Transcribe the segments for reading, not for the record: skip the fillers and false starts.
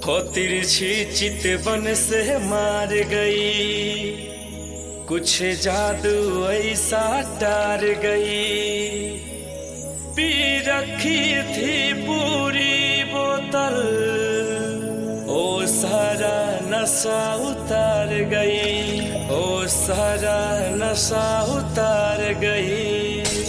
हो तिरछी चितवन से मार गई, कुछ जादू ऐसा टार गई। पी रखी थी पूरी बोतल, ओ सारा नशा उतार गई, ओ सारा नशा उतार गई।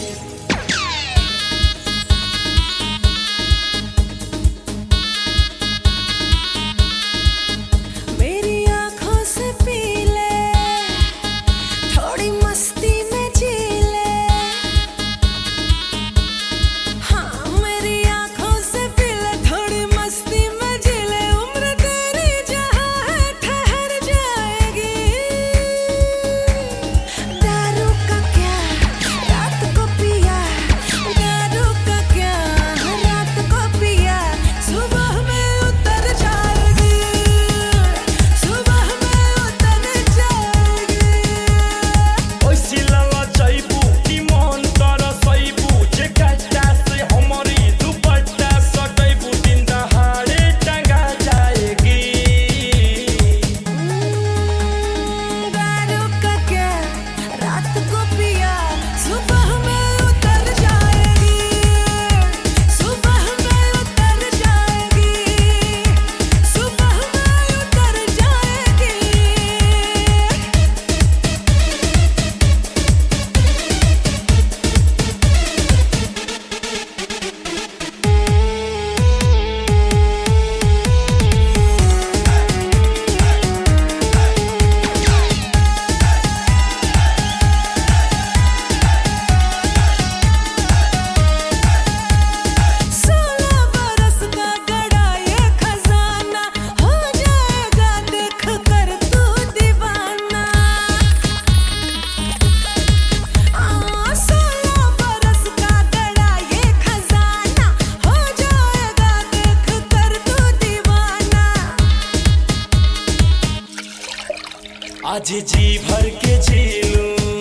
आज जी भर के जी लूं,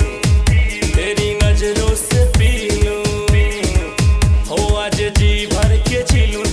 तेरी नजरों से पी लूं, हो आज जी भर के जी लूं।